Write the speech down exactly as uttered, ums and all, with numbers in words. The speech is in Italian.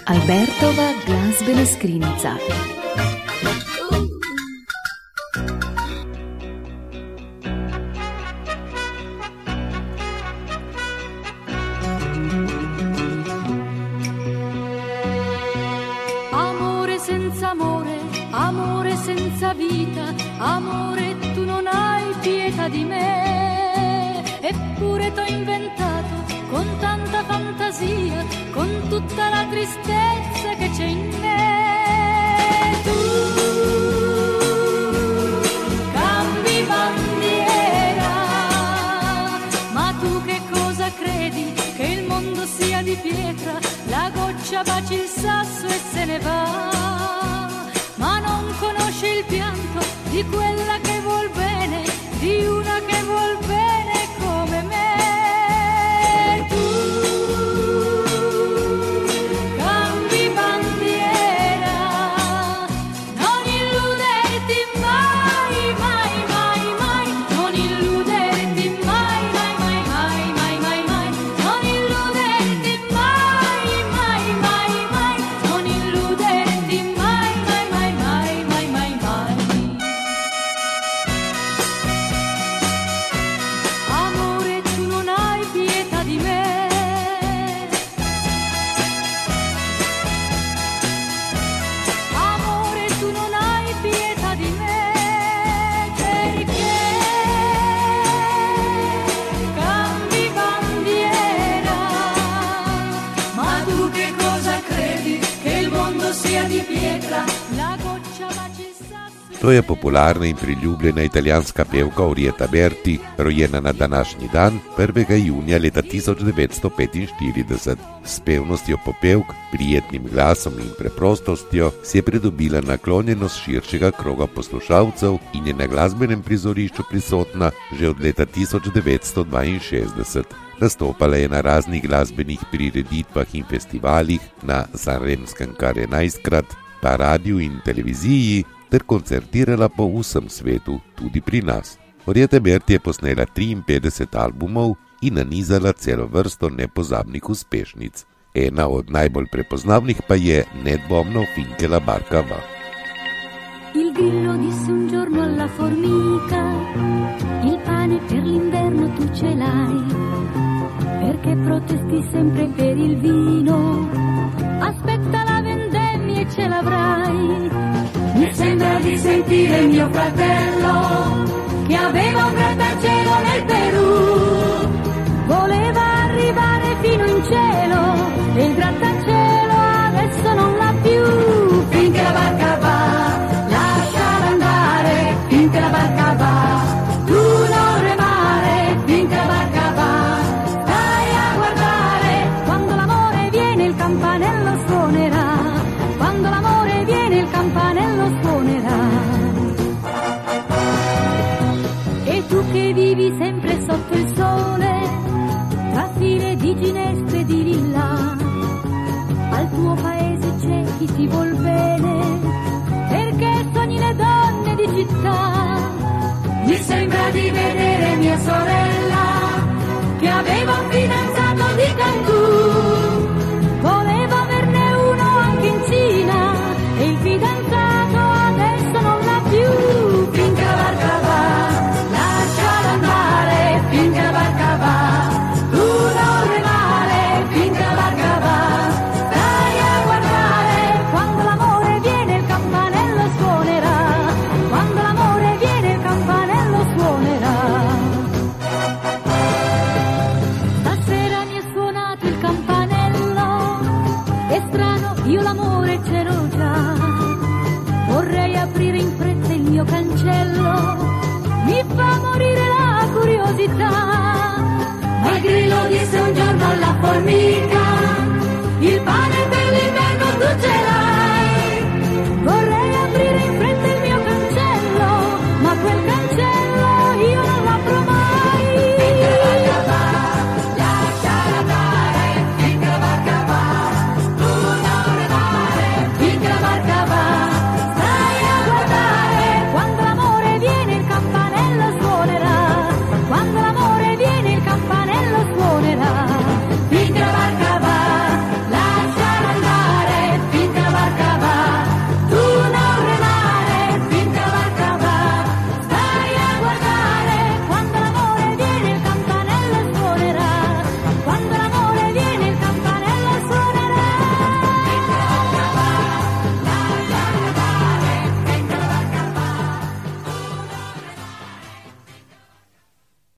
Albertova glazbena skrinjica. Amore senza amore, amore senza vita, amore tu non hai pietà di me, eppure t'ho inventato con tanta fantasia, con tutta la tristezza che c'è in me. Tu cambi bandiera, ma tu che cosa credi? Che il mondo sia di pietra, la goccia baci il sasso e se ne va, ma non conosci il pianto di quella che vuol bene, di una che vuol bene come me. To je popularna in priljubljena italijanska pevka Orietta Berti, rojena na današnji dan, prvega junija leta tisoč devetsto petinštirideset. S pevnostjo popevk, prijetnim glasom in preprostostjo si je pridobila naklonjenost širšega kroga poslušalcev in je na glasbenem prizorišču prisotna že od leta tisoč devetsto dvainšestdeset. Nastopala je na raznih glasbenih prireditvah in festivalih, na Sanremskem kar enajstkrat, pa radiju in televiziji, ter koncertirala po vsem svetu, tudi pri nas. Orietta Berti je posnela triinpetdeset albumov in nanizala celo vrsto nepozabnih uspešnic. Ena od najbolj prepoznavnih pa je nedvomno Finché la barca va. Il grillo disse un giorno alla formica, il pane per l'inverno tu ce l'hai, perché protesti sempre per il vino, aspetta la vendemmia e ce l'avrai. Mi sembra di sentire mio fratello che aveva un grattacielo nel Perù, voleva arrivare fino in cielo e il grattacielo adesso non l'ha più. Finché la barca va, lasciala andare, finché la barca va, tu non remare, finché la barca va, stai a guardare, quando l'amore viene il campanello suonerà, quando l'amore viene il campanello suonerà. E tu che vivi sempre sotto il sole, tra file di ginestre e di lilla, al tuo paese c'è chi ti vuol bene, perché sogni le donne di città. Mi sembra di vedere mia sorella che aveva un fidanzato di Cancun, voleva averne uno anche in Cina e il fidanzato adesso non l'ha più. Finché la barca va, lasciala andare, finché la barca va, tu non remare, finché la barca va, stai a guardare, quando l'amore viene il campanello suonerà, quando l'amore viene il campanello suonerà. Stasera mi è suonato il campanello, è strano, io l'amore ce l'ho già, vorrei aprire in fretta il mio cancello, mi fa morire la curiosità. Ma il grillo disse un giorno alla formica,